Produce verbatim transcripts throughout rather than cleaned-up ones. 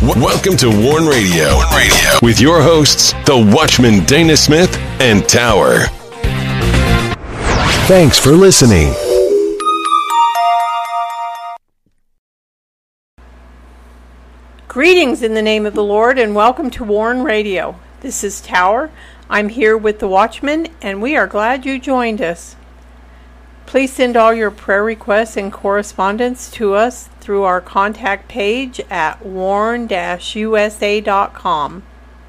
W- welcome to Warn Radio. Warn Radio with your hosts, the Watchman Dana Smith and Tower. Thanks for listening. Greetings in the name of the Lord and welcome to Warn Radio. This is Tower. I'm here with the Watchman and we are glad you joined us. Please send all your prayer requests and correspondence to us through our contact page at warn dash u s a dot com.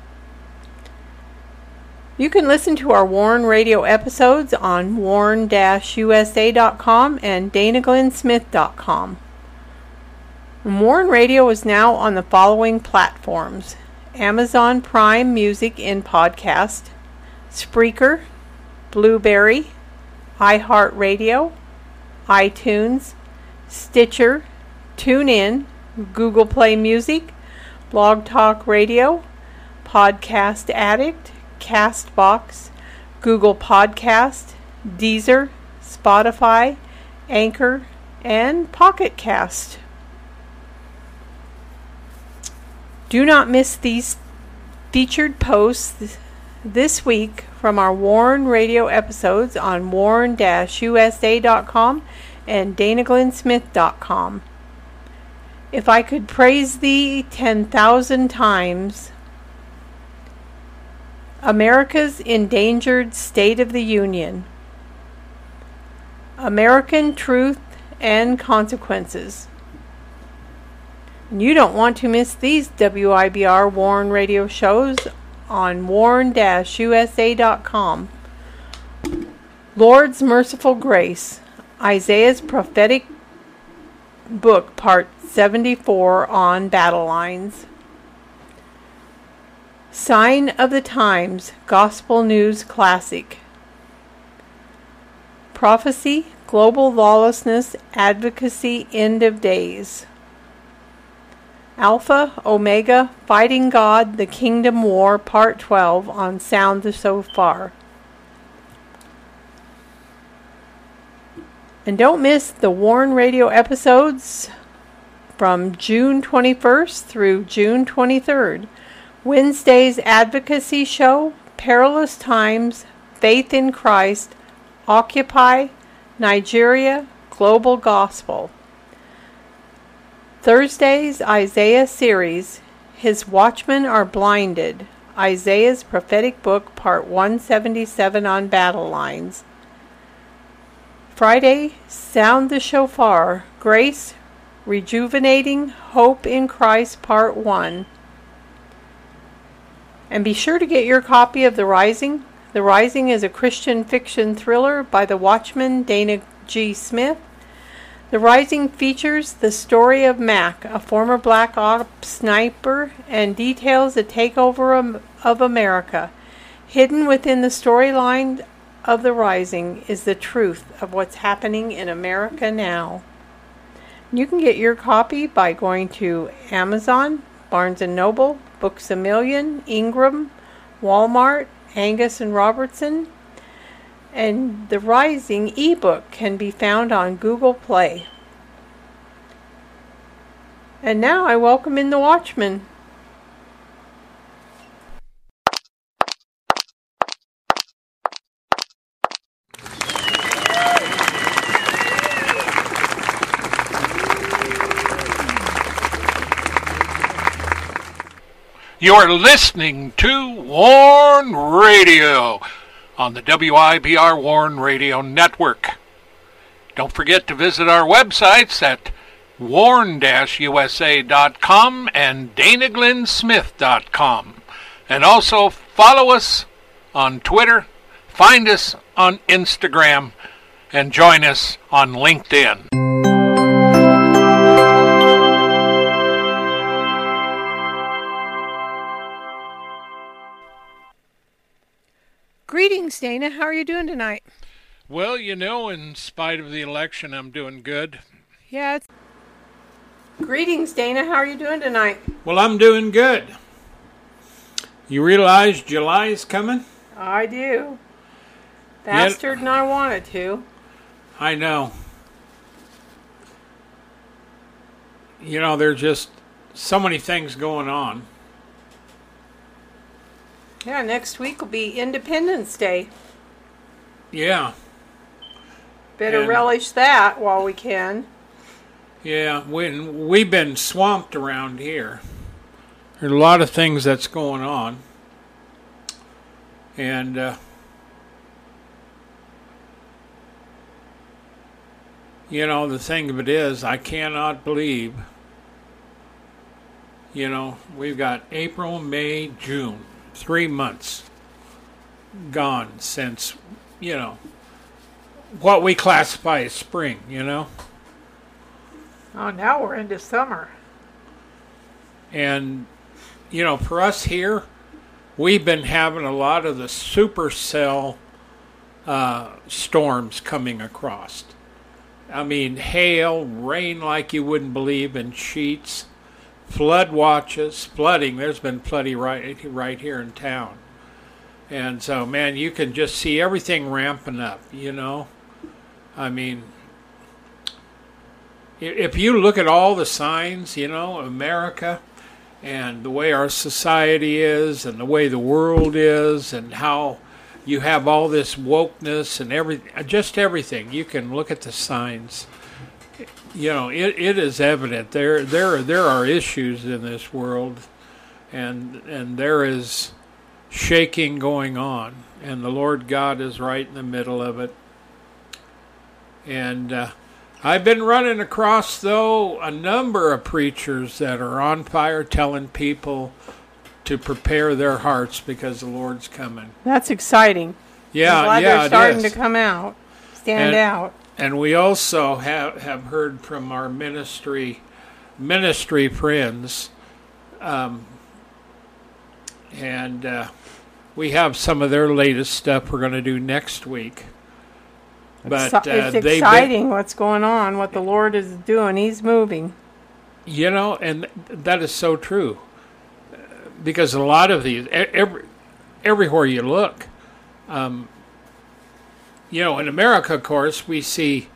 You can listen to our Warn Radio episodes on warn dash u s a dot com and dana glenn smith dot com. Warn Radio is now on the following platforms: Amazon Prime Music in podcast, Spreaker, Blueberry, iHeartRadio, iTunes, Stitcher, TuneIn, Google Play Music, Blog Talk Radio, Podcast Addict, Castbox, Google Podcast, Deezer, Spotify, Anchor, and Pocket Cast. Do not miss these featured posts this week from our Warn Radio episodes on warn dash u s a dot com and dana glenn smith dot com. If I could praise thee ten thousand times, America's Endangered State of the Union, American Truth and Consequences. You don't want to miss these W I B R Warn Radio shows on warn dash u s a dot com. Lord's Merciful Grace, Isaiah's Prophetic Book, Part seventy-four on Battle Lines. Sign of the Times, Gospel News Classic. Prophecy, Global Lawlessness, Advocacy, End of Days. Alpha, Omega, Fighting God, The Kingdom War, Part twelve on Sound the Shofar. And don't miss the Warn Radio episodes from June twenty-first through June twenty-third. Wednesday's Advocacy Show, Perilous Times, Faith in Christ, Occupy, Nigeria, Global Gospel. Thursday's Isaiah series, His Watchmen Are Blinded, Isaiah's Prophetic Book, Part one seventy-seven on Battle Lines. Friday, Sound the Shofar, Grace, Rejuvenating Hope in Christ, Part one. And be sure to get your copy of The Rising. The Rising is a Christian fiction thriller by the Watchman Dana G. Smith. The Rising features the story of Mac, a former Black Ops sniper, and details the takeover of America. Hidden within the storyline of The Rising is the truth of what's happening in America now. You can get your copy by going to Amazon, Barnes and Noble, Books A Million, Ingram, Walmart, Angus and Robertson, and The Rising ebook can be found on Google Play. And now I welcome in the Watchman. You're listening to Warn Radio on the W I B R Warn Radio Network. Don't forget to visit our websites at warn dash u s a dot com and dana glenn smith dot com. And also follow us on Twitter, find us on Instagram, and join us on LinkedIn. Greetings, Dana. How are you doing tonight? Well, you know, in spite of the election, I'm doing good. Yeah. It's... Greetings, Dana. How are you doing tonight? Well, I'm doing good. You realize July's coming? I do. Faster yep. than I wanted to. I know. You know, they're just so many things going on. Yeah, next week will be Independence Day. Yeah. Better And- relish that while we can. Yeah, we, we've been swamped around here. There's a lot of things that's going on. And uh, you know, the thing of it is, I cannot believe, you know, we've got April, May, June, three months gone since, you know, what we classify as spring, you know. Oh, now we're into summer. And, you know, for us here, we've been having a lot of the supercell uh, storms coming across. I mean, hail, rain like you wouldn't believe in sheets, flood watches, flooding. There's been flooding right, right here in town. And so, man, you can just see everything ramping up, you know. I mean, if you look at all the signs, you know, America and the way our society is and the way the world is and how you have all this wokeness and every, just everything, you can look at the signs. You know, it, it is evident. There, there, there are issues in this world, and and there is shaking going on, and the Lord God is right in the middle of it. And uh, I've been running across, though, a number of preachers that are on fire telling people to prepare their hearts because the Lord's coming. That's exciting. Yeah, I'm glad yeah, they're it starting is. to come out, stand And- out. And we also have, have heard from our ministry ministry friends, um, and uh, we have some of their latest stuff we're going to do next week. But Exci- uh, it's they've been- exciting what's going on, what the Lord is doing. He's moving. You know, and th- that is so true. Uh, Because a lot of these, e- every, everywhere you look, um, you know, in America, of course, we see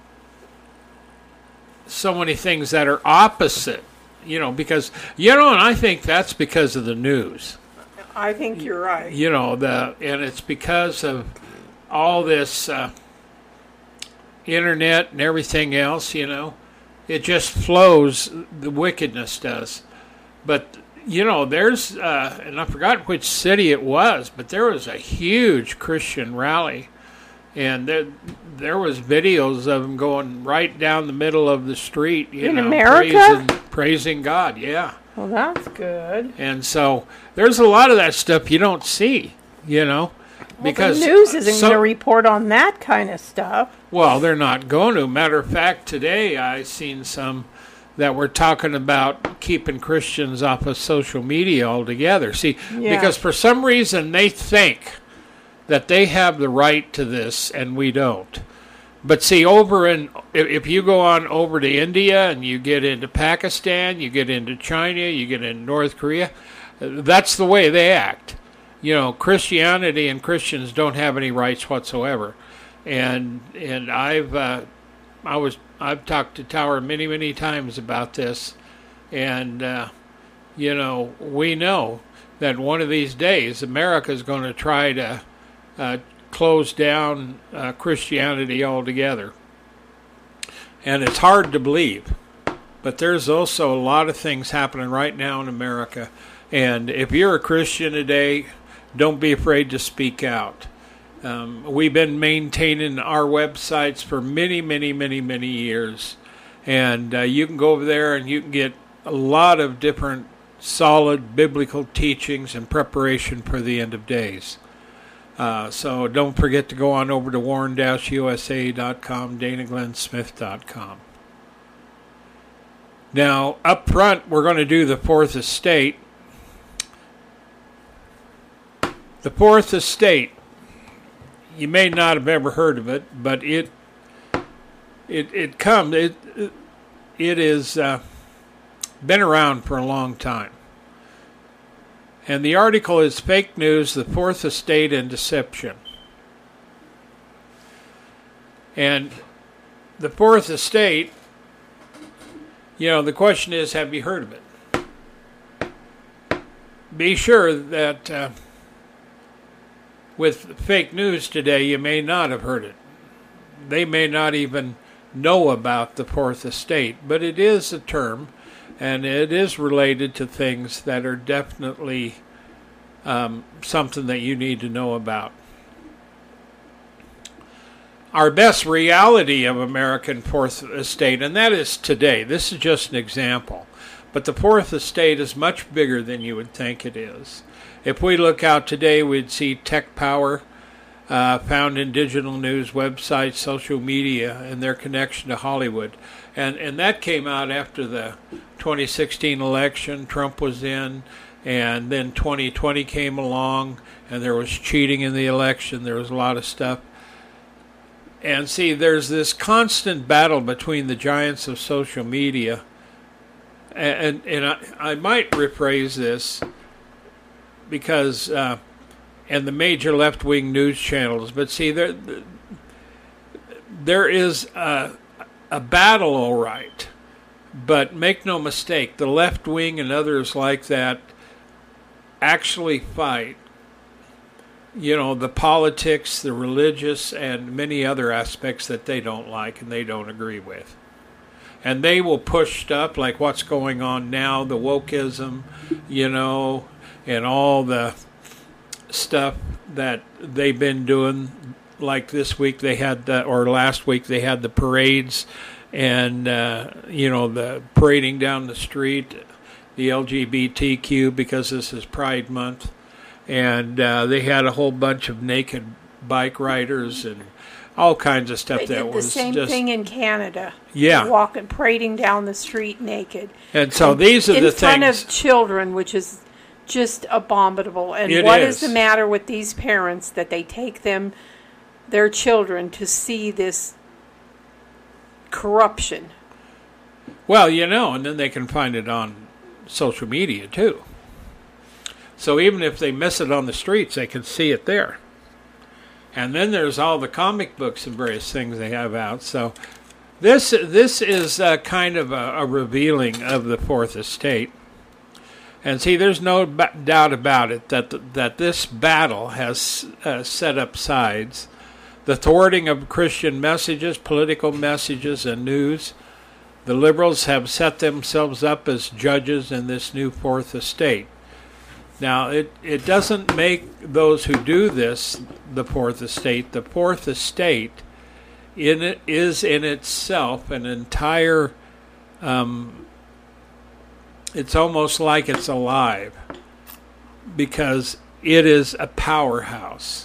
so many things that are opposite, you know, because, you know, and I think that's because of the news. I think you're right. You know, the and it's because of all this uh, internet and everything else, you know. It just flows, the wickedness does. But, you know, there's, uh, and I forgot which city it was, but there was a huge Christian rally. And there, there was videos of them going right down the middle of the street, you In know, America? praising, praising God, yeah. Well, that's good. And so there's a lot of that stuff you don't see, you know, because well, the news isn't so- going to report on that kind of stuff. Well, they're not going to. Matter of fact, today I seen some that were talking about keeping Christians off of social media altogether. See, Yeah. because for some reason they think that they have the right to this and we don't. But see, over in, if, if you go on over to India and you get into Pakistan, you get into China, you get into North Korea, that's the way they act. You know, Christianity and Christians don't have any rights whatsoever. And and I've uh, I was I've talked to Tower many many times about this, and uh, you know, we know that one of these days America is going to try to uh, close down uh, Christianity altogether, and it's hard to believe. But there's also a lot of things happening right now in America, and if you're a Christian today, don't be afraid to speak out. Um, we've been maintaining our websites for many, many, many, many years. And uh, you can go over there and you can get a lot of different solid biblical teachings in preparation for the end of days. Uh, so don't forget to go on over to warren dash u s a dot com, dana glenn smith dot com. Now, up front, we're going to do the Fourth Estate. The Fourth Estate. You may not have ever heard of it, but it it it comes it it is uh, been around for a long time. And the article is Fake News: The Fourth Estate and Deception. And the Fourth Estate, you know, the question is, have you heard of it? be sure that uh, with fake news today, you may not have heard it. They may not even know about the Fourth Estate, but it is a term, and it is related to things that are definitely um, something that you need to know about. Our best reality of American Fourth Estate, and that is today. This is just an example. But the Fourth Estate is much bigger than you would think it is. If we look out today, we'd see tech power uh, found in digital news, websites, social media, and their connection to Hollywood. And, and that came out after the twenty sixteen election. Trump was in, and then twenty twenty came along, and there was cheating in the election. There was a lot of stuff. And see, there's this constant battle between the giants of social media. And, and I, I might rephrase this because, uh, and the major left-wing news channels, but see, there, there is a, a battle, all right, but make no mistake, the left wing and others like that actually fight, you know, the politics, the religious, and many other aspects that they don't like and they don't agree with. And they will push stuff like what's going on now, the wokeism, you know, and all the stuff that they've been doing. Like this week they had, the, or last week they had the parades and, uh, you know, the parading down the street, the L G B T Q, because this is Pride Month. And uh, they had a whole bunch of naked bike riders and all kinds of stuff. They that did was the same just, thing in Canada. Yeah, walking, parading down the street naked. And so and these are the things in front of children, which is just abominable. And it what is. is the matter with these parents that they take them, their children, to see this corruption? Well, you know, and then they can find it on social media too. So even if they miss it on the streets, they can see it there. And then there's all the comic books and various things they have out. So this this is uh, kind of a, a revealing of the Fourth Estate. And see, there's no b- doubt about it that the, that this battle has uh, set up sides. The thwarting of Christian messages, political messages, and news. The liberals have set themselves up as judges in this new Fourth Estate. Now, it, it doesn't make those who do this the Fourth Estate. The Fourth Estate in it is in itself an entire, um, it's almost like it's alive because it is a powerhouse.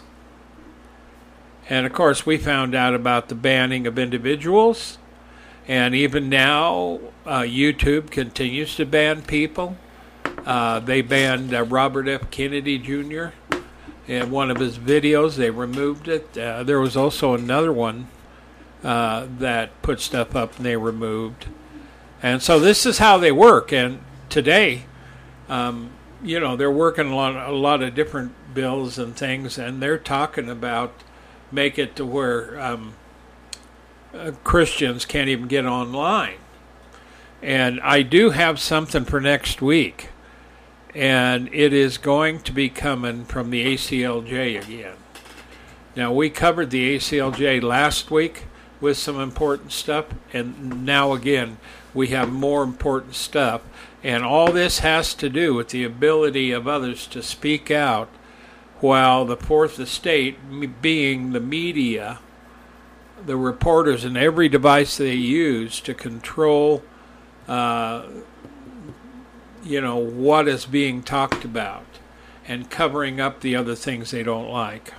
And, of course, we found out about the banning of individuals. And even now, uh, YouTube continues to ban people. Uh, they banned uh, Robert F. Kennedy Junior in one of his videos. They removed it. Uh, there was also another one uh, that put stuff up and they removed. And so this is how they work. And today, um, you know, they're working on a lot, a lot of different bills and things, and they're talking about make it to where um, uh, Christians can't even get online. And I do have something for next week. And it is going to be coming from the A C L J again. Now, we covered the A C L J last week with some important stuff, and now again, we have more important stuff. And all this has to do with the ability of others to speak out while the Fourth Estate, being the media, the reporters, and every device they use to control uh you know, what is being talked about and covering up the other things they don't like.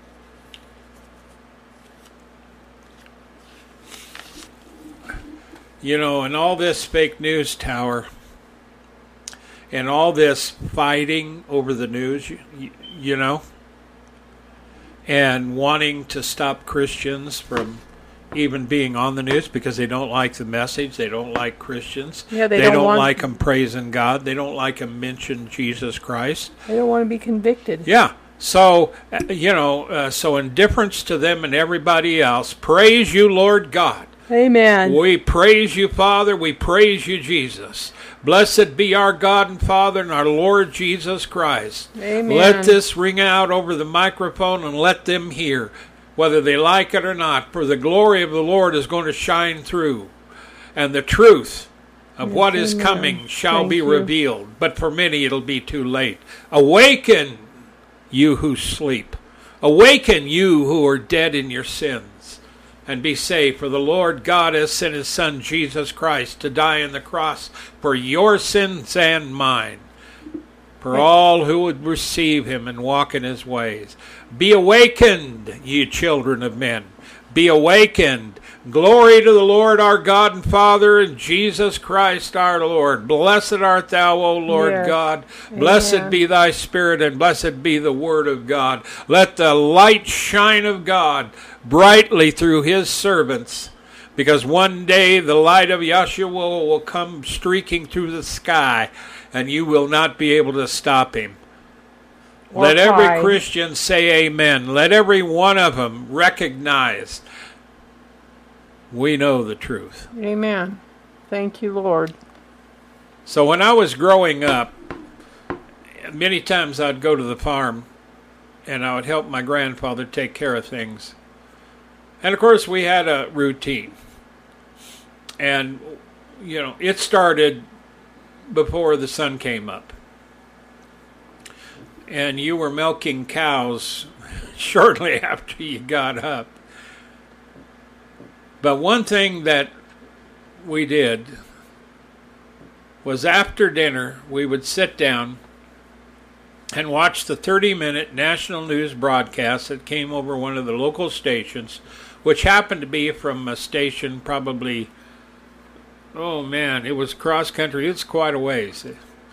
You know, and all this fake news tower and all this fighting over the news, you, you know, and wanting to stop Christians from even being on the news because they don't like the message. They don't like Christians. Yeah, they, they don't, don't want, like them praising God. They don't like them mention Jesus Christ. They don't want to be convicted. Yeah. So, uh, you know, uh, so in difference to them and everybody else, praise you, Lord God. Amen. We praise you, Father. We praise you, Jesus. Blessed be our God and Father and our Lord Jesus Christ. Amen. Let this ring out over the microphone and let them hear, whether they like it or not, for the glory of the Lord is going to shine through, and the truth of Yes, what is amen. coming shall Thank be you. revealed. But for many it'll be too late. Awaken, you who sleep. Awaken, you who are dead in your sins, and be saved. For the Lord God has sent his Son, Jesus Christ, to die on the cross for your sins and mine, for all who would receive him and walk in his ways. Be awakened, ye children of men. Be awakened. Glory to the Lord our God and Father and Jesus Christ our Lord. Blessed art thou, O Lord Yes. God. Blessed Amen. be thy Spirit, and blessed be the Word of God. Let the light shine of God brightly through his servants, because one day the light of Yahshua will come streaking through the sky, and you will not be able to stop him. Or Let every cry. Christian say amen. Let every one of them recognize we know the truth. Amen. Thank you, Lord. So when I was growing up, many times I'd go to the farm and I would help my grandfather take care of things. And of course we had a routine. And, you know, it started before the sun came up. And you were milking cows shortly after you got up. But one thing that we did was after dinner, we would sit down and watch the thirty-minute national news broadcast that came over one of the local stations, which happened to be from a station probably, oh man, it was cross country. It's quite a ways.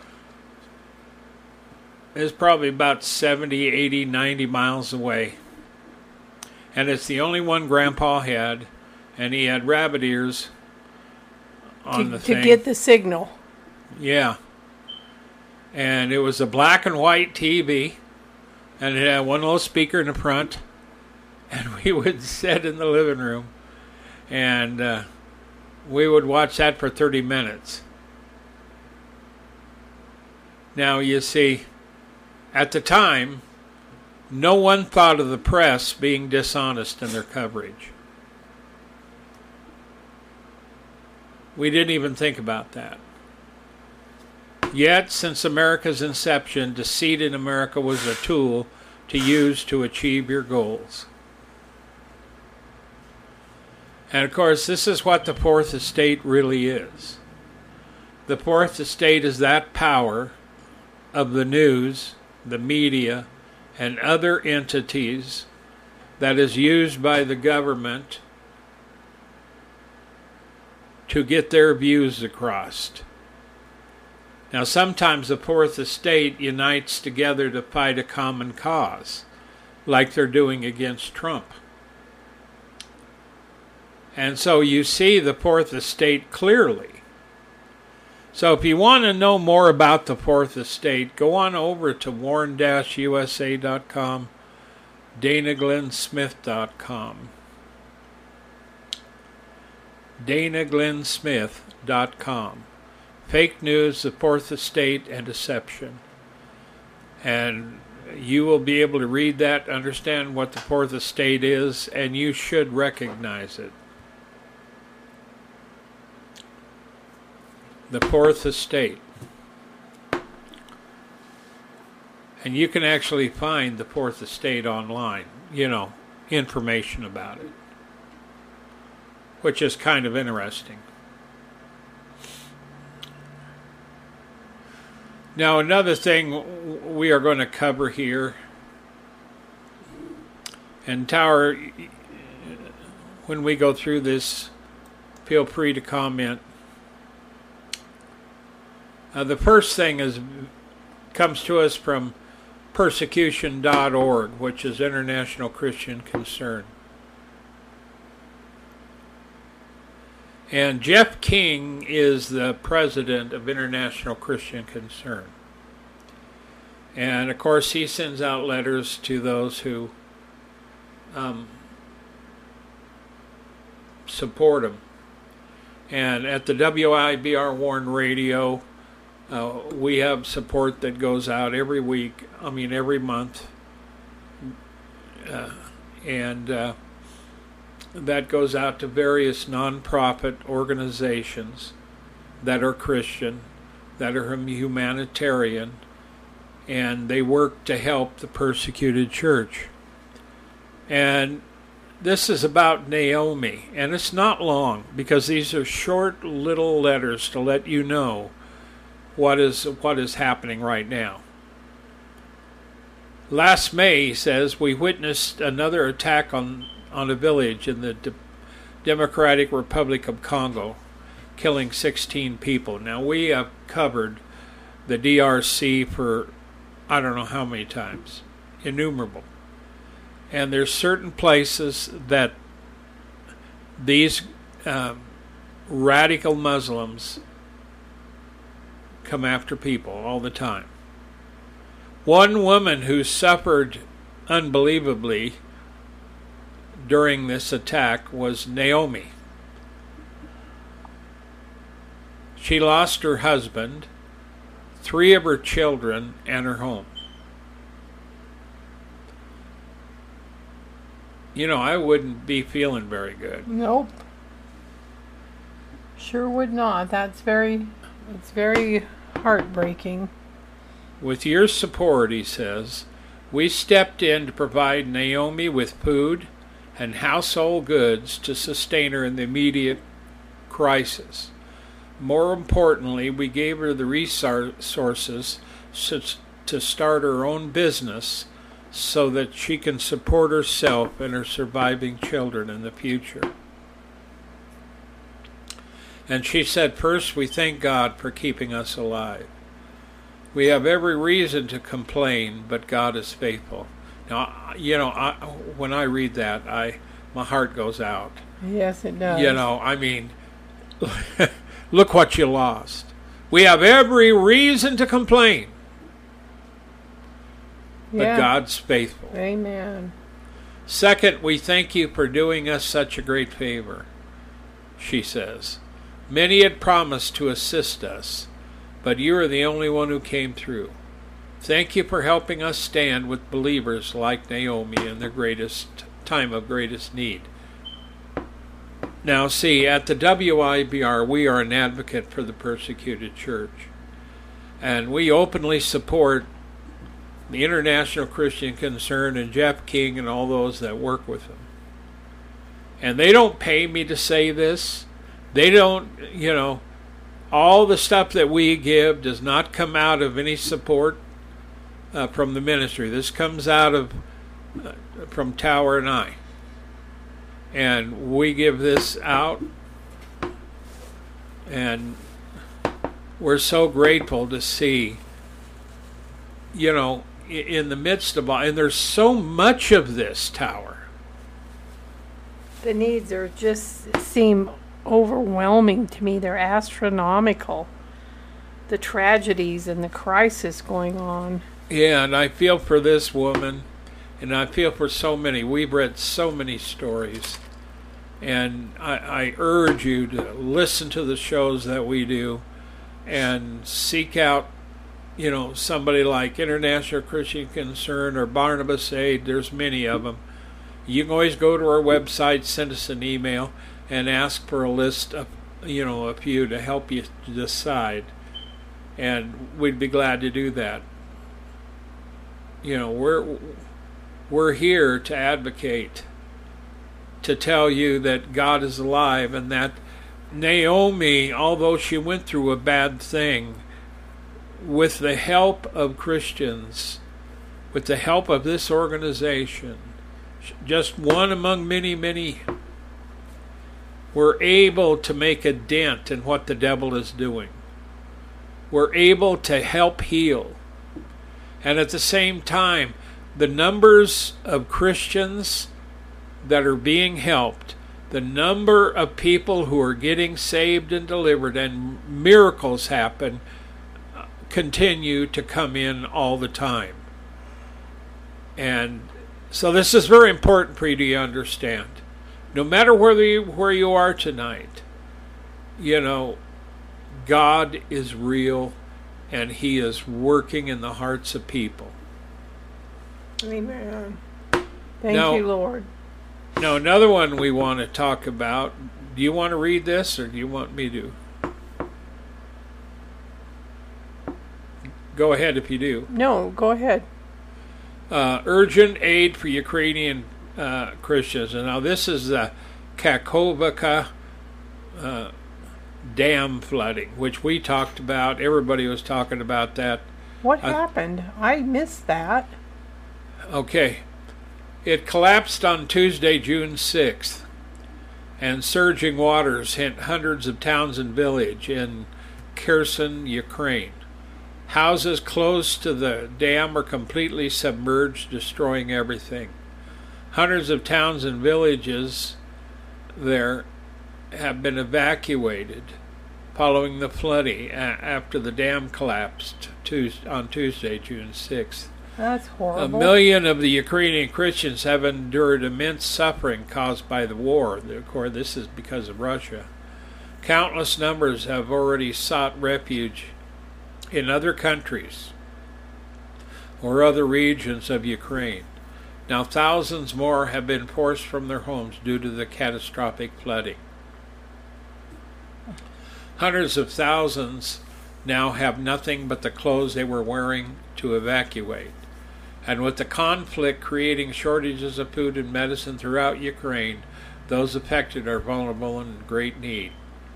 It was probably about seventy, eighty, ninety miles away. And it's the only one Grandpa had. And he had rabbit ears on To, the to thing. get the signal. Yeah. And it was a black and white T V. And it had one little speaker in the front. And we would sit in the living room. And uh, we would watch that for thirty minutes. Now, you see, at the time, no one thought of the press being dishonest in their coverage. We didn't even think about that. Yet, since America's inception, deceit in America was a tool to use to achieve your goals. And of course, this is what the Fourth Estate really is. The Fourth Estate is that power of the news, the media, and other entities that is used by the government to get their views across. Now, sometimes the Fourth Estate unites together to fight a common cause, like they're doing against Trump. And so you see the Fourth Estate clearly. So if you want to know more about the Fourth Estate, go on over to warren dash u s a dot com, dana glenn smith dot com. dana glenn smith dot com. Fake news, the Fourth Estate, and deception. And you will be able to read that, understand what the Fourth Estate is, and you should recognize it. The Fourth Estate. And you can actually find the Fourth Estate online, you know, information about it, which is kind of interesting. Now, another thing we are going to cover here, and Tower, when we go through this, feel free to comment. Uh, the first thing is comes to us from persecution dot org, which is International Christian Concern. And Jeff King is the president of International Christian Concern. And, of course, he sends out letters to those who um, support him. And at the W I B R Warren Radio, uh, we have support that goes out every week, I mean every month. Uh, and uh, that goes out to various nonprofit organizations that are Christian, that are humanitarian, and they work to help the persecuted church. And this is about Naomi, and it's not long, because these are short little letters to let you know what is what is happening right now. Last May, he says, we witnessed another attack on, on a village in the De- Democratic Republic of Congo, killing sixteen people. Now, we have covered the D R C for I don't know how many times, innumerable. And there's certain places that these um, radical Muslims come after people all the time. One woman who suffered unbelievably during this attack was Naomi. She lost her husband, three of her children, and her home. You know, I wouldn't be feeling very good. Nope. Sure would not. That's very, it's very heartbreaking. With your support, he says, we stepped in to provide Naomi with food and household goods to sustain her in the immediate crisis. More importantly, we gave her the resources to start her own business so that she can support herself and her surviving children in the future. And she said, first, we thank God for keeping us alive. We have every reason to complain, but God is faithful. Now, you know, I, when I read that, I my heart goes out. Yes, it does. You know, I mean, look what you lost. We have every reason to complain, but yeah. God's faithful. Amen. Second, we thank you for doing us such a great favor, she says. Many had promised to assist us, but you are the only one who came through. Thank you for helping us stand with believers like Naomi in their greatest time of greatest need. Now, see, at the W I B R, we are an advocate for the persecuted church, and we openly support the International Christian Concern and Jeff King and all those that work with them. And they don't pay me to say this. They don't, you know, all the stuff that we give does not come out of any support uh, from the ministry. This comes out of uh, from Tower and I. And we give this out, and we're so grateful to see, you know, in the midst of all, and there's so much of this, Tower. The needs are just seem overwhelming to me. They're astronomical. The tragedies and the crisis going on. Yeah, and I feel for this woman, and I feel for so many. We've read so many stories, and I, I urge you to listen to the shows that we do and seek out, you know, somebody like International Christian Concern or Barnabas Aid. There's many of them. You can always go to our website, send us an email, and ask for a list of, you know, a few to help you decide. And we'd be glad to do that. You know, we're we're here to advocate, to tell you that God is alive, and that Naomi, although she went through a bad thing, with the help of Christians, with the help of this organization, just one among many, many, we're able to make a dent in what the devil is doing. We're able to help heal. And at the same time, the numbers of Christians that are being helped, the number of people who are getting saved and delivered, and miracles happen, continue to come in all the time. And so this is very important for you to understand. No matter where you, where you are tonight, you know, God is real and He is working in the hearts of people. Amen. Thank now, you, Lord. Now, another one we want to talk about. Do you want to read this, or do you want me to? Go ahead if you do. No, go ahead. Uh, urgent aid for Ukrainian uh, Christians. And now this is the Kakhovka uh, dam flooding, which we talked about. Everybody was talking about that. What uh, happened? I missed that. Okay. It collapsed on Tuesday, June sixth, and surging waters hit hundreds of towns and villages in Kherson, Ukraine. Houses close to the dam are completely submerged, destroying everything. Hundreds of towns and villages there have been evacuated following the flooding after the dam collapsed on Tuesday, June sixth. That's horrible. A million of the Ukrainian Christians have endured immense suffering caused by the war. Of course, this is because of Russia. Countless numbers have already sought refuge in other countries or other regions of Ukraine. Now thousands more have been forced from their homes due to the catastrophic flooding. Hundreds of thousands now have nothing but the clothes they were wearing to evacuate. And with the conflict creating shortages of food and medicine throughout Ukraine, those affected are vulnerable and in great need.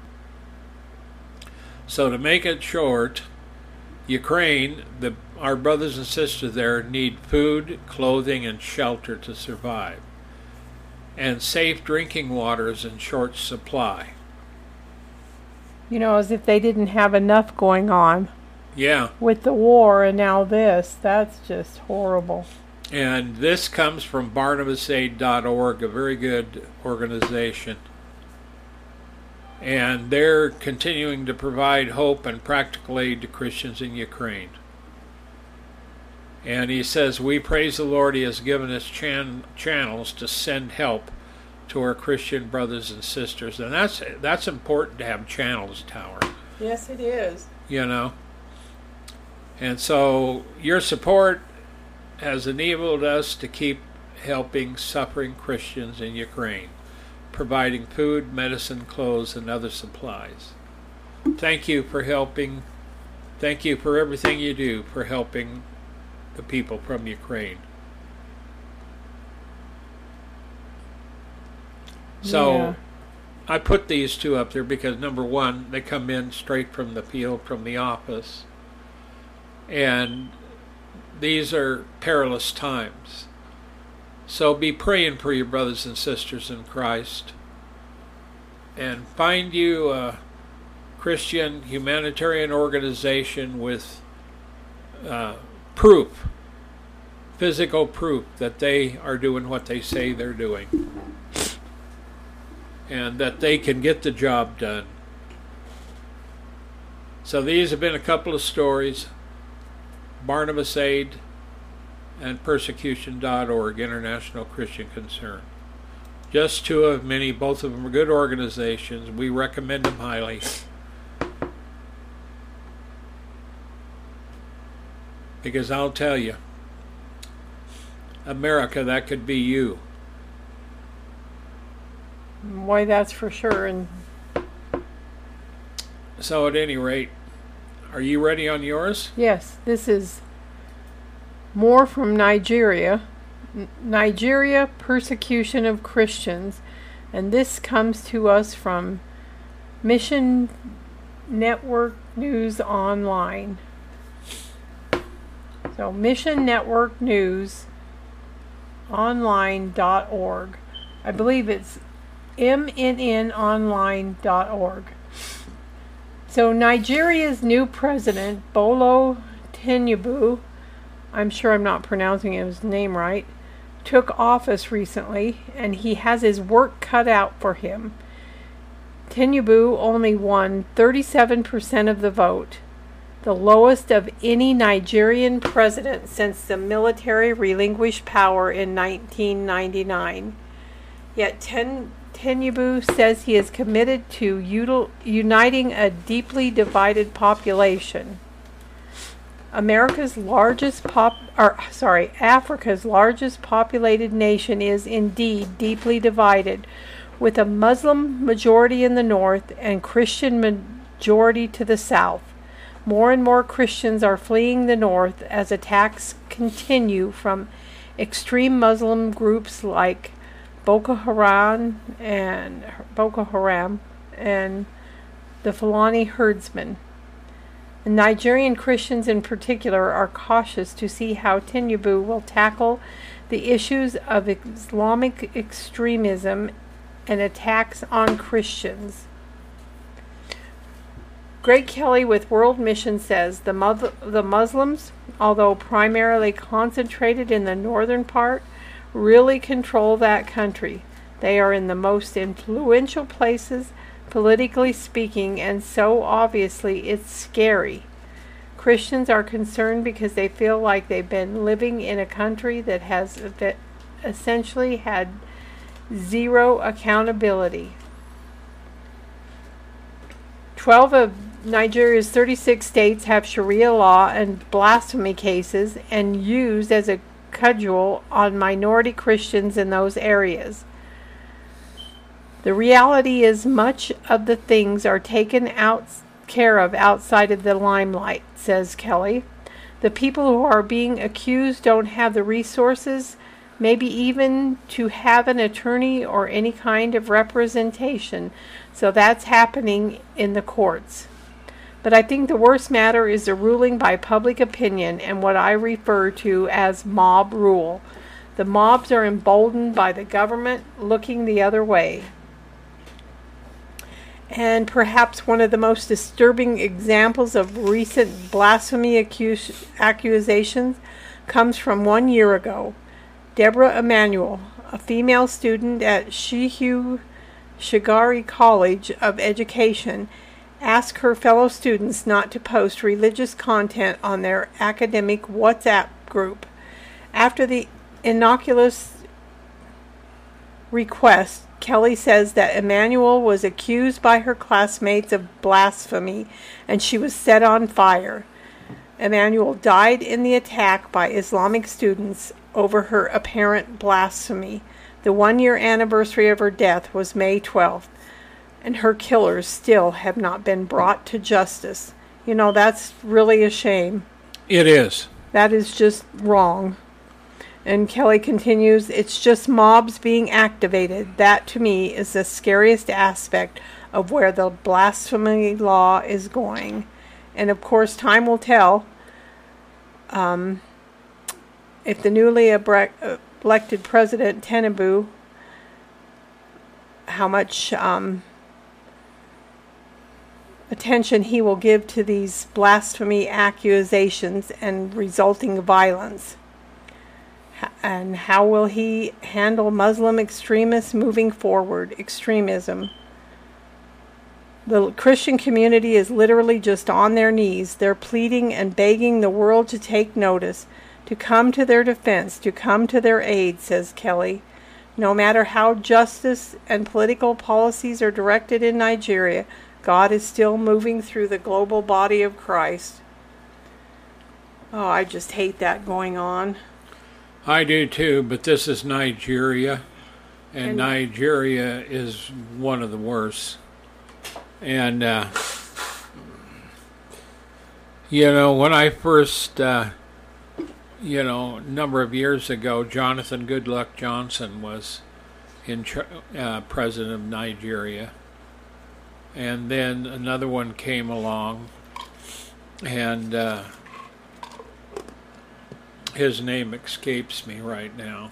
So to make it short, Ukraine, the, our brothers and sisters there need food, clothing, and shelter to survive. And safe drinking water is in short supply. You know, as if they didn't have enough going on. Yeah. With the war and now this. That's just horrible. And this comes from Barnabas Aid dot org, a very good organization. And they're continuing to provide hope and practical aid to Christians in Ukraine. And he says, we praise the Lord, He has given us chan- channels to send help to our Christian brothers and sisters. And that's that's important to have channels, Tower. Yes, it is. You know. And so your support has enabled us to keep helping suffering Christians in Ukraine, providing food, medicine, clothes, and other supplies. Thank you for helping. Thank you for everything you do for helping the people from Ukraine. So Yeah. I put these two up there because, number one, they come in straight from the field, from the office. And these are perilous times. So be praying for your brothers and sisters in Christ. And find you a Christian humanitarian organization with uh, proof, physical proof that they are doing what they say they're doing. And that they can get the job done. So these have been a couple of stories. Barnabas Aid and Persecution dot org, International Christian Concern. Just two of many, both of them are good organizations. We recommend them highly. Because I'll tell you, America, that could be you. Why, that's for sure. And so at any rate, are you ready on yours? yes, this is more from Nigeria. N- Nigeria, persecution of Christians. And this comes to us from Mission Network News Online. So Mission Network News Online dot org. I believe it's M N N online dot org. So Nigeria's new president, Bolo Tinubu, I'm sure I'm not pronouncing his name right, took office recently, and he has his work cut out for him. Tinubu only won thirty-seven percent of the vote, the lowest of any Nigerian president since the military relinquished power in nineteen ninety-nine. Yet ten Tenyabu says he is committed to util- uniting a deeply divided population. America's largest pop, or sorry, Africa's largest populated nation is indeed deeply divided, with a Muslim majority in the north and Christian majority to the south. More and more Christians are fleeing the north as attacks continue from extreme Muslim groups like Boko Haram and Boko Haram and the Fulani herdsmen. The Nigerian Christians in particular are cautious to see how Tinubu will tackle the issues of Islamic extremism and attacks on Christians. Greg Kelly with World Mission says the, Mus- the Muslims, although primarily concentrated in the northern part, really control that country. They are in the most influential places, politically speaking, and so obviously it's scary. Christians are concerned because they feel like they've been living in a country that has essentially had zero accountability. Twelve of Nigeria's thirty-six states have Sharia law and blasphemy cases and used as a cudgel on minority Christians in those areas. The reality is much of the things are taken out care of outside of the limelight, says Kelly. The people who are being accused don't have the resources, maybe even to have an attorney or any kind of representation, so that's happening in the courts. But I think the worst matter is the ruling by public opinion and what I refer to as mob rule. The mobs are emboldened by the government looking the other way. And perhaps one of the most disturbing examples of recent blasphemy accus- accusations comes from one year ago. Deborah Emanuel, a female student at Shehu Shigari College of Education, asked her fellow students not to post religious content on their academic WhatsApp group. After the innocuous request, Kelly says that Emanuel was accused by her classmates of blasphemy and she was set on fire. Emanuel died in the attack by Islamic students over her apparent blasphemy. The one-year anniversary of her death was May twelfth, and her killers still have not been brought to justice. You know, that's really a shame. It is. That is just wrong. And Kelly continues, it's just mobs being activated. That, to me, is the scariest aspect of where the blasphemy law is going. And, of course, time will tell um, if the newly abre- elected president, Tinubu, how much um, attention he will give to these blasphemy accusations and resulting violence. And how will he handle Muslim extremists moving forward? Extremism. The Christian community is literally just on their knees. They're pleading and begging the world to take notice, to come to their defense, to come to their aid, says Kelly. No matter how justice and political policies are directed in Nigeria, God is still moving through the global body of Christ. Oh, I just hate that going on. I do too, but this is Nigeria, and, and Nigeria is one of the worst. And, uh, you know, when I first, uh, you know, a number of years ago, Jonathan Goodluck Johnson was in ch- uh, president of Nigeria. And then another one came along, and uh, his name escapes me right now.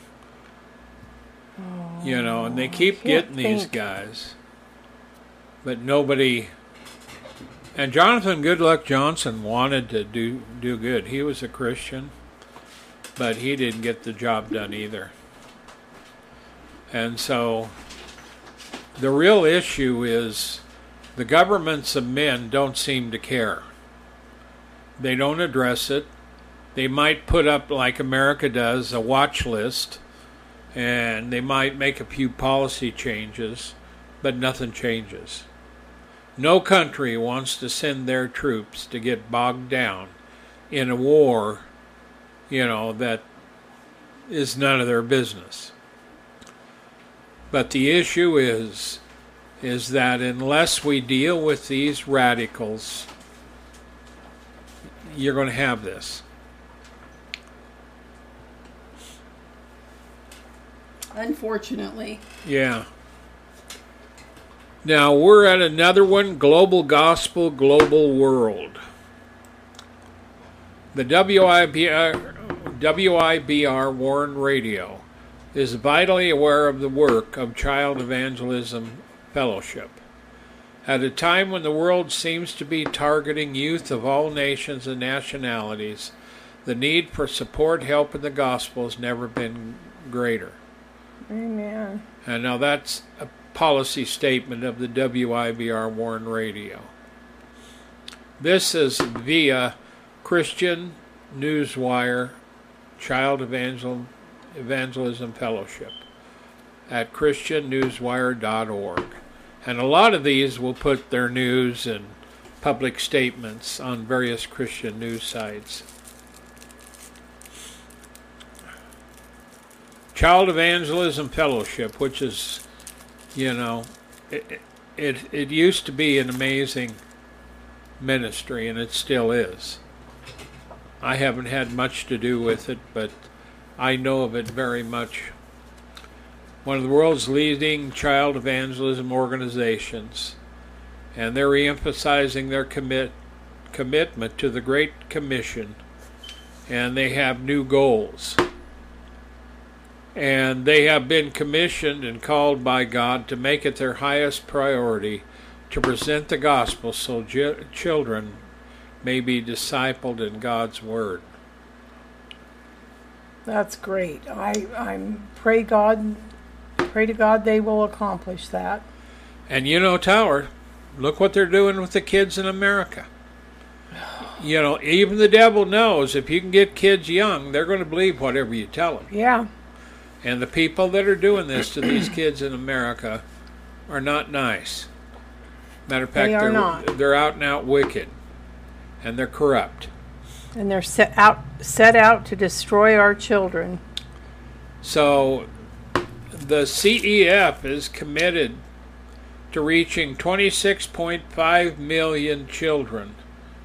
Oh, you know, and they keep getting these guys, but nobody. And Jonathan Goodluck Johnson wanted to do do good. He was a Christian, but he didn't get the job done either. And so the real issue is the governments of men don't seem to care. They don't address it. They might put up, like America does, a watch list, and they might make a few policy changes, but nothing changes. No country wants to send their troops to get bogged down in a war, you know, that is none of their business. But the issue is, is that unless we deal with these radicals, you're going to have this. Unfortunately. Yeah. Now we're at another one, Global Gospel, Global World. The W I B R, W I B R Warren Radio is vitally aware of the work of Child Evangelism Fellowship. At a time when the world seems to be targeting youth of all nations and nationalities, the need for support, help, in the gospel has never been greater. Amen. And now that's a policy statement of the W I B R Warren Radio. This is via Christian Newswire Child Evangel- Evangelism Fellowship at christian newswire dot org. And a lot of these will put their news and public statements on various Christian news sites. Child Evangelism Fellowship, which is, you know, it, it, it used to be an amazing ministry, and it still is. I haven't had much to do with it, but I know of it very much. One of the world's leading child evangelism organizations, and they're re-emphasizing their commit, commitment to the Great Commission, and they have new goals. And they have been commissioned and called by God to make it their highest priority to present the gospel so j- children may be discipled in God's Word. That's great. I I'm pray God, pray to God they will accomplish that. And you know, Tower, look what they're doing with the kids in America. You know, even the devil knows if you can get kids young, they're going to believe whatever you tell them. Yeah. And the people that are doing this to these kids in America are not nice. Matter of fact, They are they're not. they're out and out wicked, and they're corrupt. And they're set out set out to destroy our children. So the C E F is committed to reaching twenty-six point five million children.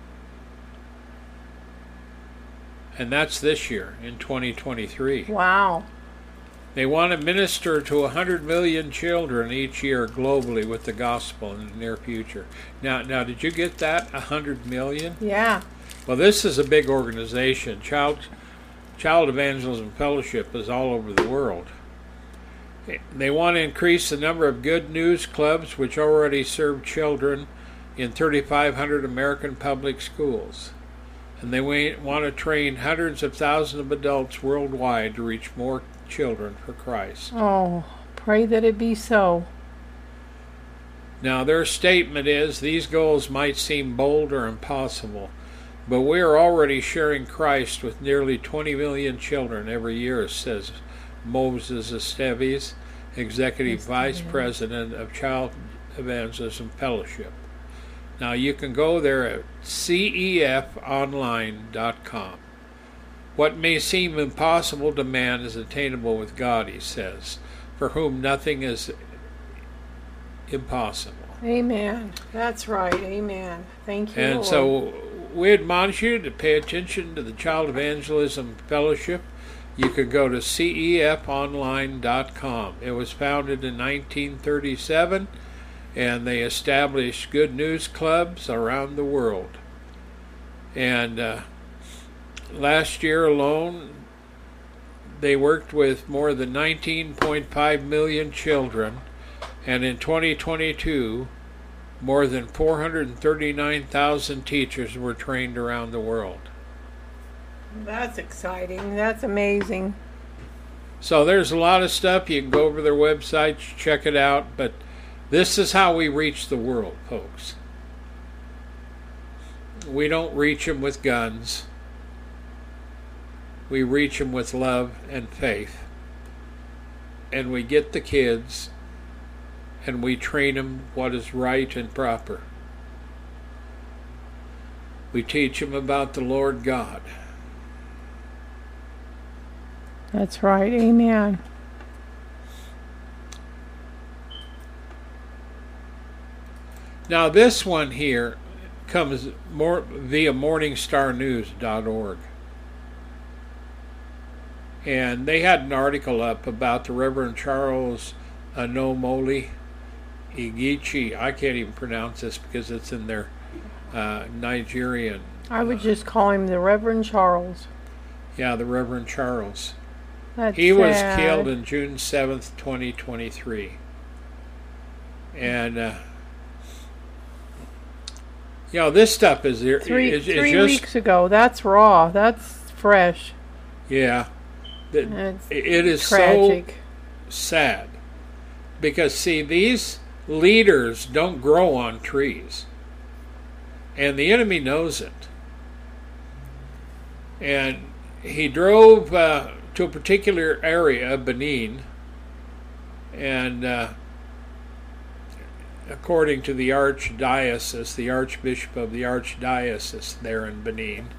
And that's this year, in twenty twenty-three. Wow. They want to minister to one hundred million children each year globally with the gospel in the near future. Now, now, did you get that? one hundred million? Yeah. Well, this is a big organization. Child, Child Evangelism Fellowship is all over the world. They want to increase the number of good news clubs, which already serve children in thirty-five hundred American public schools. And they want to train hundreds of thousands of adults worldwide to reach more children for Christ. Oh, pray that it be so. Now, their statement is these goals might seem bold or impossible, but we are already sharing Christ with nearly twenty million children every year, says Moses Esteves, Executive Vice President of Child Evangelism Fellowship. Now, you can go there at C E F online dot com. What may seem impossible to man is attainable with God, he says, for whom nothing is impossible. Amen. That's right. Amen. Thank you, And Lord. so we admonish you to pay attention to the Child Evangelism Fellowship. You can go to C E F online dot com. It was founded in nineteen thirty-seven, and they established good news clubs around the world. And uh, last year alone, they worked with more than nineteen point five million children, and in twenty twenty-two, more than four hundred thirty-nine thousand teachers were trained around the world. That's exciting. That's amazing. So there's a lot of stuff. You can go over their websites, check it out, but this is how we reach the world, folks. We don't reach them with guns. We reach them with love and faith. And we get the kids and we train them what is right and proper. We teach them about the Lord God. That's right. Amen. Now this one here comes more via morningstar news dot org. And they had an article up about the Reverend Charles Anomoli Igichi. I can't even pronounce this because it's in their uh, Nigerian. I would just call him the Reverend Charles. Yeah, the Reverend Charles. That's he was sad. killed on June seventh, twenty twenty-three. And, uh, you know, this stuff is... Three, is, is three just, weeks ago. That's raw. That's fresh. Yeah. It, It's it is tragic. so sad. Because, see, these leaders don't grow on trees. And the enemy knows it. And he drove uh, to a particular area, Benin, and uh, according to the archdiocese, the archbishop of the archdiocese there in Benin,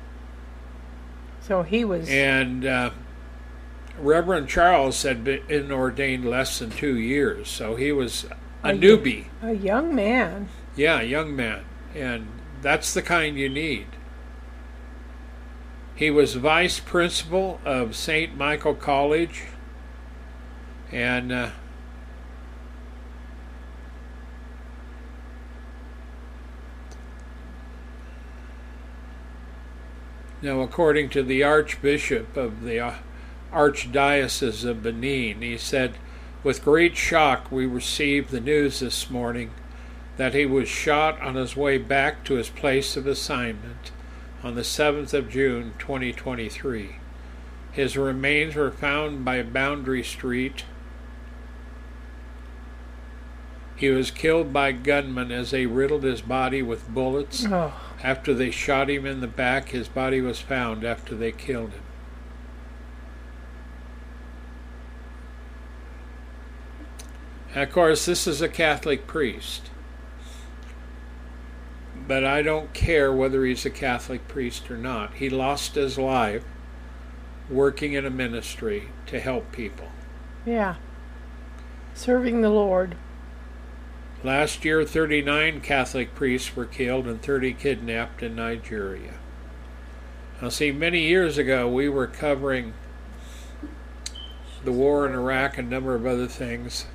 So he was... and uh, Reverend Charles had been ordained less than two years, so he was a, A newbie. A young man. Yeah, a young man. And that's the kind you need. He was vice principal of Saint Michael College. And uh, now, according to the Archbishop of the uh, Archdiocese of Benin, he said, "With great shock we received the news this morning that he was shot on his way back to his place of assignment on the seventh of June, twenty twenty-three. His remains were found by Boundary Street. He was killed by gunmen as they riddled his body with bullets. Oh. After they shot him in the back, his body was found after they killed him." And of course, this is a Catholic priest. But I don't care whether he's a Catholic priest or not. He lost his life working in a ministry to help people. Yeah. Serving the Lord. Last year, thirty-nine Catholic priests were killed and thirty kidnapped in Nigeria. Now, see, many years ago, we were covering the war in Iraq and a number of other things.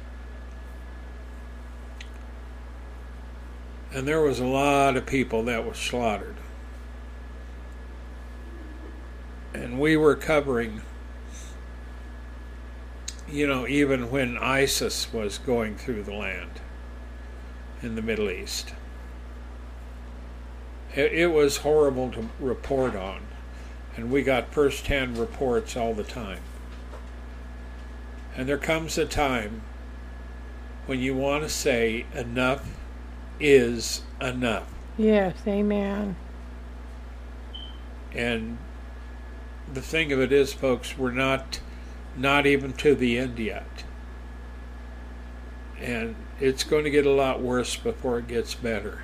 And there was a lot of people that were slaughtered. And we were covering, you know, even when ISIS was going through the land in the Middle East. It, it was horrible to report on. And we got first-hand reports all the time. And there comes a time when you want to say enough is enough. Yes, amen. And the thing of it is, folks, we're not not even to the end yet. And it's going to get a lot worse before it gets better.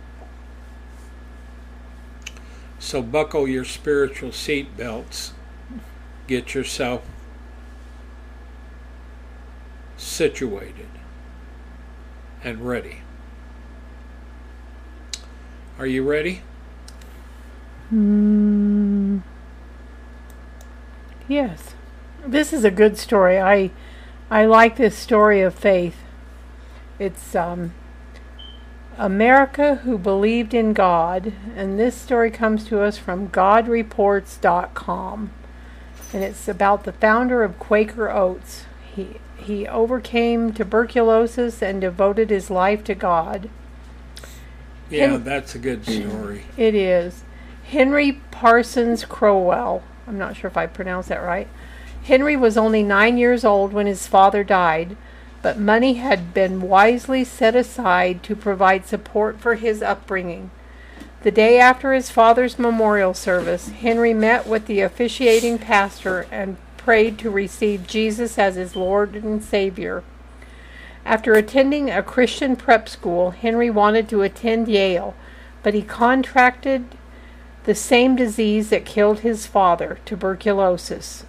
So buckle your spiritual seat belts. Get yourself situated and ready. Are you ready? Mm, yes. This is a good story. I I like this story of faith. It's um, America Who Believed in God, and this story comes to us from God Reports dot com, and it's about the founder of Quaker Oats. He he overcame tuberculosis and devoted his life to God. Yeah, Hen- that's a good story. It is. Henry Parsons Crowell. I'm not sure if I pronounced that right. Henry was only nine years old when his father died, but money had been wisely set aside to provide support for his upbringing. The day after his father's memorial service, Henry met with the officiating pastor and prayed to receive Jesus as his Lord and Savior. After attending a Christian prep school, Henry wanted to attend Yale, but he contracted the same disease that killed his father, tuberculosis,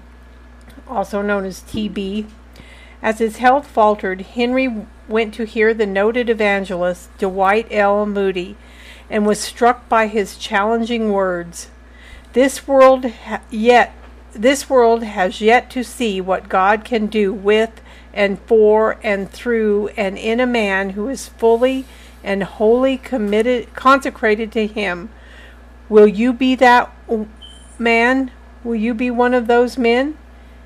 also known as T B. As his health faltered, Henry went to hear the noted evangelist Dwight L. Moody and was struck by his challenging words. This world ha- yet this world has yet to see what God can do with and for and through and in a man who is fully and wholly committed consecrated to him. Will you be that man? Will you be one of those men?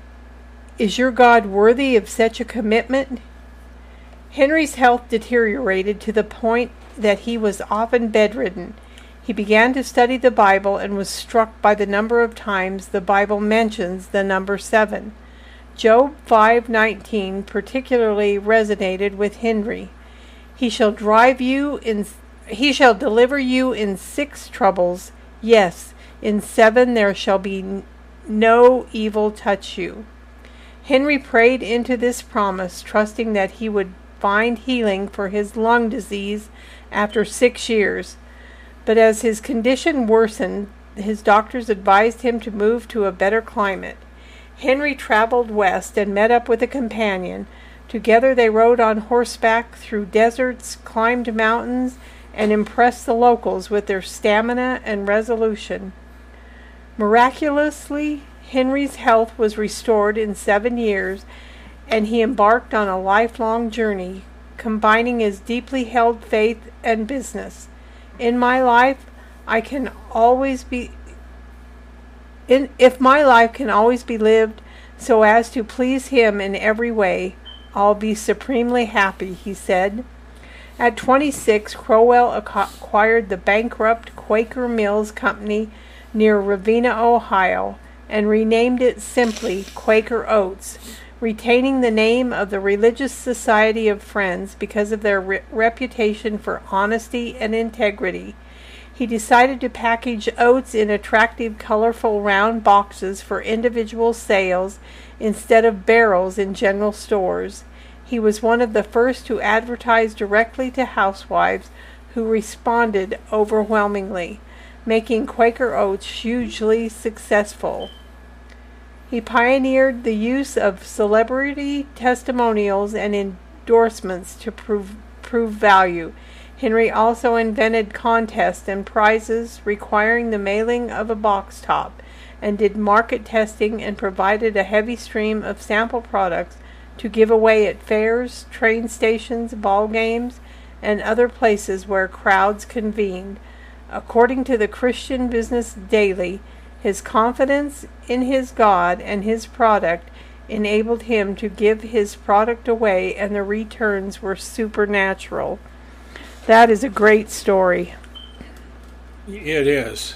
Is your God worthy of such a commitment? Henry's health deteriorated to the point that he was often bedridden. He began to study the Bible and was struck by the number of times the Bible mentions the number seven. Job five nineteen particularly resonated with Henry. He shall drive you in he shall deliver you in six troubles. Yes, in seven there shall be no evil touch you. Henry prayed into this promise, trusting that he would find healing for his lung disease after six years. But as his condition worsened, his doctors advised him to move to a better climate. Henry traveled west and met up with a companion. Together they rode on horseback through deserts, climbed mountains, and impressed the locals with their stamina and resolution. Miraculously, Henry's health was restored in seven years, and he embarked on a lifelong journey, combining his deeply held faith and business. In my life, I can always be in if my life can always be lived so as to please him in every way, I'll be supremely happy, he said. At twenty-six, Crowell acquired the bankrupt Quaker Mills Company near Ravenna, Ohio, and renamed it simply Quaker Oats, retaining the name of the Religious Society of Friends because of their re- reputation for honesty and integrity. He decided to package oats in attractive, colorful, round boxes for individual sales instead of barrels in general stores. He was one of the first to advertise directly to housewives, who responded overwhelmingly, making Quaker Oats hugely successful. He pioneered the use of celebrity testimonials and endorsements to prove, prove value. Henry also invented contests and prizes requiring the mailing of a box top, and did market testing and provided a heavy stream of sample products to give away at fairs, train stations, ball games, and other places where crowds convened. According to the Christian Business Daily, his confidence in his God and his product enabled him to give his product away, and the returns were supernatural. That is a great story. It is.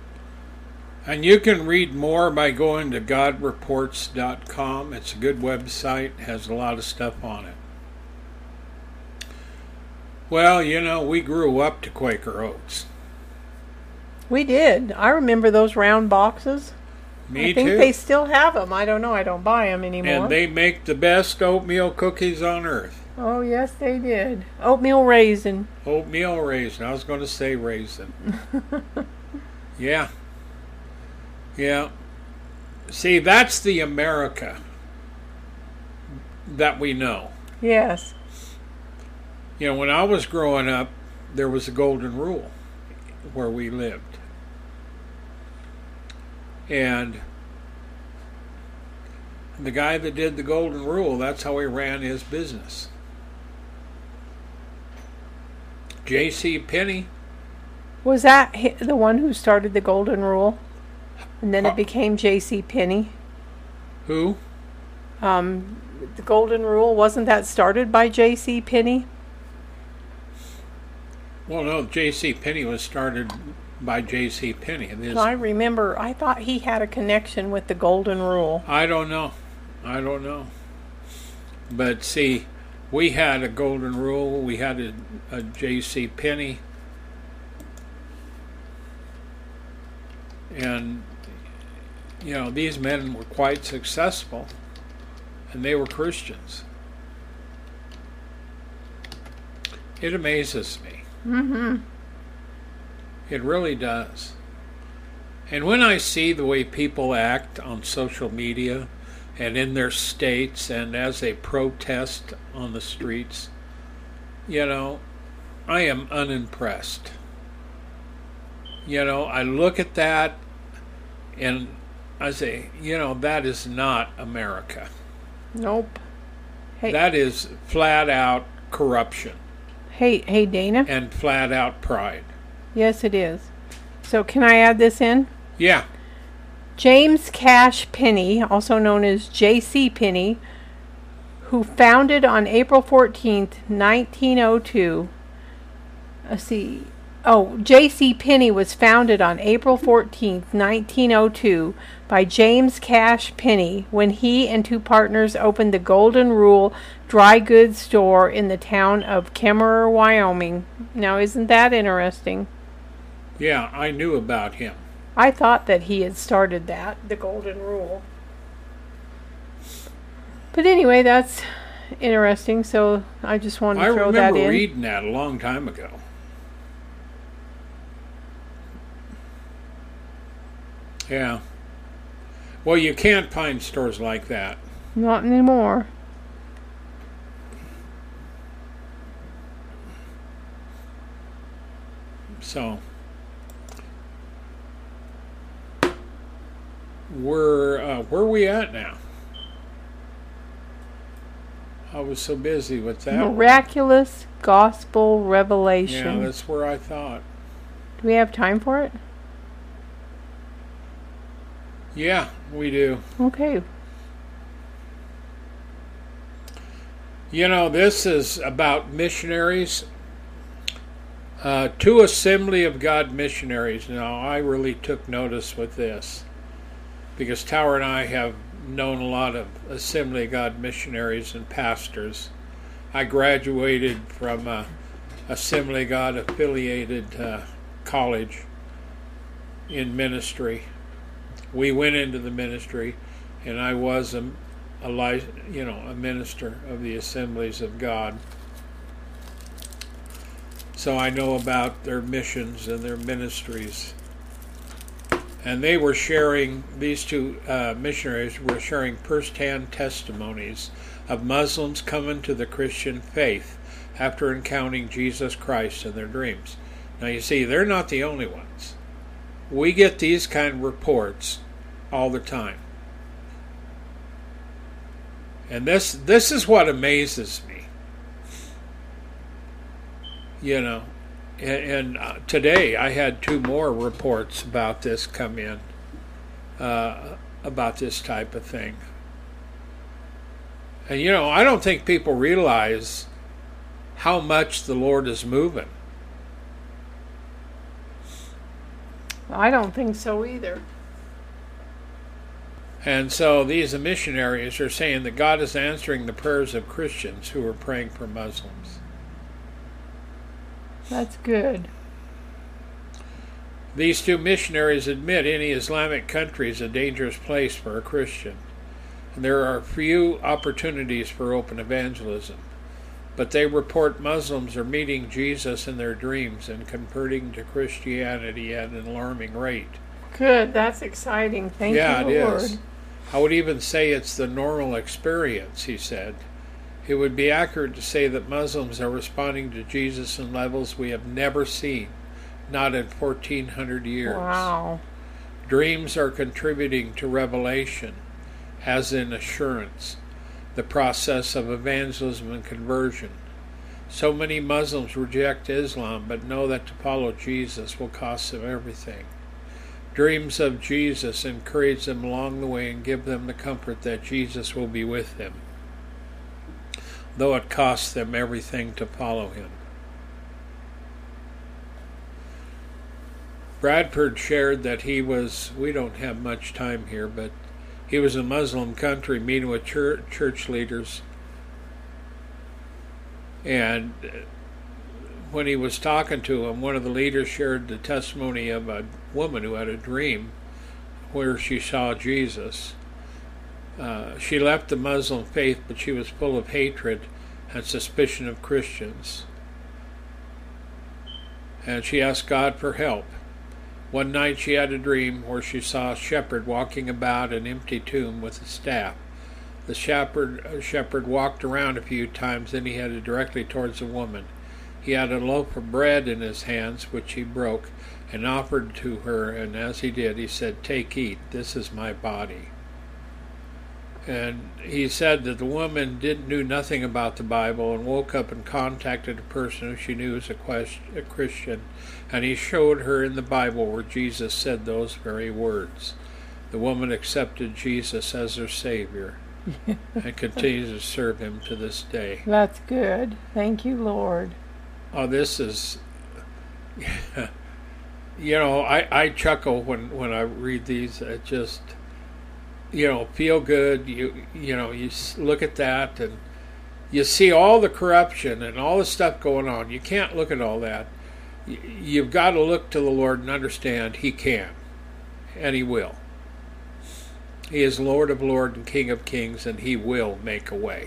And you can read more by going to god reports dot com. It's a good website, has a lot of stuff on it. Well, you know, we grew up to Quaker Oats. We did. I remember those round boxes. Me I think too. they still have them. I don't know. I don't buy them anymore. And they make the best oatmeal cookies on earth. Oh, yes, they did. Oatmeal raisin. Oatmeal raisin. I was going to say raisin. Yeah. Yeah. See, that's the America that we know. Yes. You know, when I was growing up, there was a golden rule where we lived. And the guy that did the golden rule, that's how he ran his business. J C Penney. Was that hi- the one who started the Golden Rule? And then it became J C Penney? Who? Um, the Golden Rule, wasn't that started by J C Penney? Well, no, J C Penney was started by J C Penney. This, I remember, I thought he had a connection with the Golden Rule. I don't know. I don't know. But see, we had a golden rule. We had a, a J C Penney. And, you know, these men were quite successful. And they were Christians. It amazes me. Mm-hmm. It really does. And when I see the way people act on social media and in their states and as they protest on the streets, you know, I am unimpressed. You know, I look at that and I say, you know, that is not America. Nope. Hey. That is flat out corruption. Hey, hey, Dana. And flat out pride. Yes, it is. So can I add this in? Yeah. James Cash Penney, also known as J C Penney, who founded on April fourteenth, nineteen oh two. Let's see. Oh, J C Penney was founded on April fourteenth, nineteen oh two by James Cash Penney when he and two partners opened the Golden Rule dry goods store in the town of Kemmerer, Wyoming. Now, isn't that interesting? Yeah, I knew about him. I thought that he had started that, the Golden Rule. But anyway, that's interesting, so I just wanted to I throw that in. I remember reading that a long time ago. Yeah. Well, you can't find stores like that. Not anymore. So, we're, uh, where are we at now? I was so busy with that. Miraculous Gospel Revelation. Yeah, that's where I thought. Do we have time for it? Yeah, we do. Okay. You know, this is about missionaries. Uh, two Assembly of God missionaries. Now, I really took notice with this because Tower and I have known a lot of Assembly of God missionaries and pastors. I graduated from a Assembly of God affiliated uh, college in ministry. We went into the ministry, and I was a, a you know a minister of the Assemblies of God. So I know about their missions and their ministries. And they were sharing, these two uh, missionaries were sharing first-hand testimonies of Muslims coming to the Christian faith after encountering Jesus Christ in their dreams. Now you see, they're not the only ones. We get these kind of reports all the time. And this this is what amazes me. You know, and, and uh, today I had two more reports about this come in, uh, about this type of thing. And you know, I don't think people realize how much the Lord is moving. I don't think so either. And so these missionaries are saying that God is answering the prayers of Christians who are praying for Muslims. That's good. These two missionaries admit any Islamic country is a dangerous place for a Christian. And there are few opportunities for open evangelism. But they report Muslims are meeting Jesus in their dreams and converting to Christianity at an alarming rate. Good, that's exciting. Thank yeah, you, Lord. Yeah, it is. I would even say it's the normal experience, he said. It would be accurate to say that Muslims are responding to Jesus in levels we have never seen, not in fourteen hundred years. Wow. Dreams are contributing to revelation, as in assurance, the process of evangelism and conversion. So many Muslims reject Islam, but know that to follow Jesus will cost them everything. Dreams of Jesus encourage them along the way and give them the comfort that Jesus will be with them, though it costs them everything to follow him. Bradford shared that he was, we don't have much time here, but he was in a Muslim country meeting with church, church leaders. And when he was talking to them, one of the leaders shared the testimony of a woman who had a dream where she saw Jesus. Uh, she left the Muslim faith, but she was full of hatred and suspicion of Christians. and she asked God for help. One night she had a dream where she saw a shepherd walking about an empty tomb with a staff. The shepherd, uh, shepherd walked around a few times, then he headed directly towards the woman. He had a loaf of bread in his hands, which he broke and offered to her, and as he did, he said, "Take, eat, this is my body." And he said that the woman didn't knew nothing about the Bible and woke up and contacted a person who she knew was a, quest, a Christian, and he showed her in the Bible where Jesus said those very words. The woman accepted Jesus as her Savior and continues to serve him to this day. That's good. Thank you, Lord. Oh, this is, you know, I, I chuckle when, when I read these. It just, you know, feel good. You you know, you look at that and you see all the corruption and all the stuff going on. You can't look at all that. You've got to look to the Lord and understand He can, and He will. He is Lord of Lords and King of Kings, and He will make a way.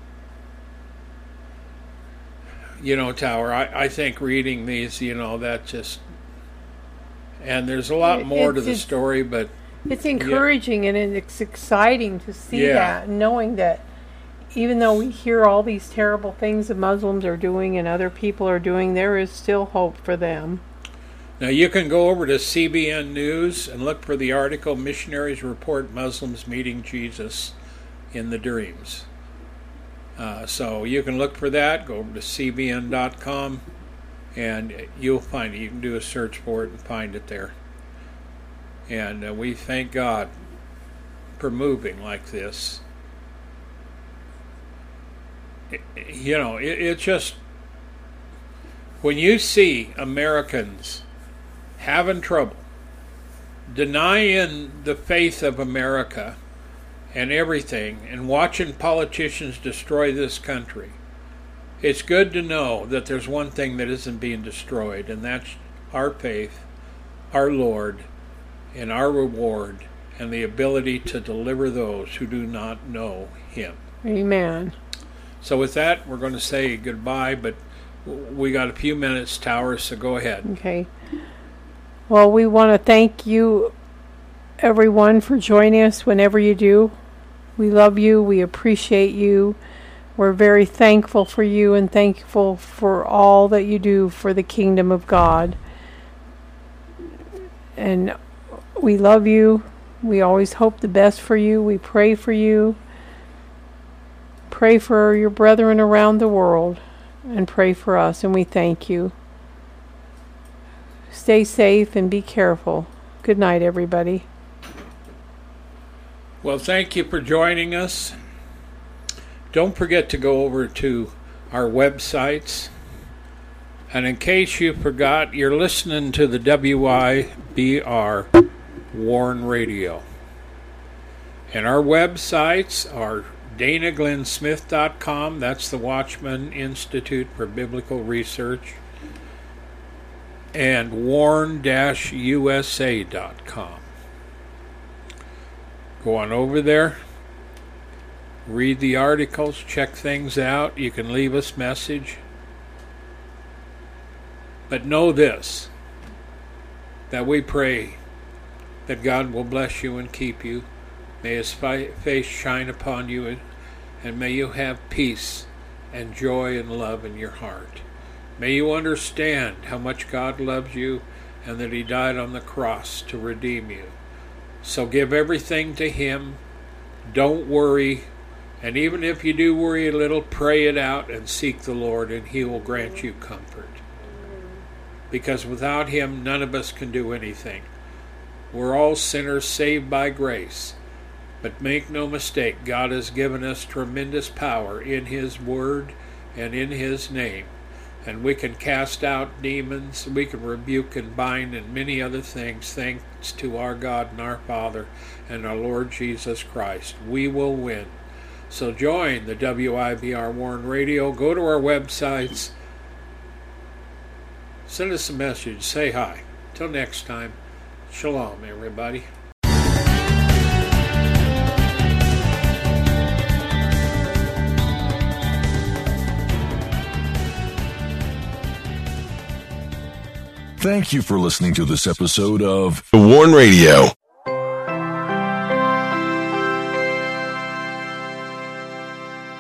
You know, Tower, I, I think reading these, you know, that just... And there's a lot more it's, to the story, but... It's encouraging yeah. and it's exciting to see yeah. that, knowing that even though we hear all these terrible things the Muslims are doing and other people are doing, there is still hope for them. Now you can go over to C B N News and look for the article, Missionaries Report Muslims Meeting Jesus in the Dreams. Uh, so you can look for that, go over to C B N dot com, and you'll find it. You can do a search for it and find it there. And uh, we thank God for moving like this. It, you know, it, it just, when you see Americans having trouble, denying the faith of America and everything, and watching politicians destroy this country, it's good to know that there's one thing that isn't being destroyed, and that's our faith, our Lord, and our reward, and the ability to deliver those who do not know Him. Amen. So with that, we're going to say goodbye, but we got a few minutes, Tower, so go ahead. Okay. Well, we want to thank you, everyone, for joining us whenever you do. We love you. We appreciate you. We're very thankful for you and thankful for all that you do for the kingdom of God. And we love you. We always hope the best for you. We pray for you. Pray for your brethren around the world. And pray for us. And we thank you. Stay safe and be careful. Good night, everybody. Well, thank you for joining us. Don't forget to go over to our websites. And in case you forgot, you're listening to the W I B R Warn Radio. And our websites are Dana Glenn Smith dot com. That's the Watchman Institute for Biblical Research. And warn dash U S A dot com. Go on over there. Read the articles. Check things out. You can leave us message. But know this, that we pray that God will bless you and keep you. May His face shine upon you, and may you have peace and joy and love in your heart. May you understand how much God loves you and that He died on the cross to redeem you. So give everything to Him. Don't worry. And even if you do worry a little, pray it out and seek the Lord, and He will grant you comfort. Because without Him, none of us can do anything. We're all sinners saved by grace. But make no mistake, God has given us tremendous power in His Word and in His name. And we can cast out demons, we can rebuke and bind, and many other things, thanks to our God and our Father and our Lord Jesus Christ. We will win. So join the W I B R Warn Radio. Go to our websites. Send us a message. Say hi. Till next time. Shalom, everybody. Thank you for listening to this episode of The Warn Radio.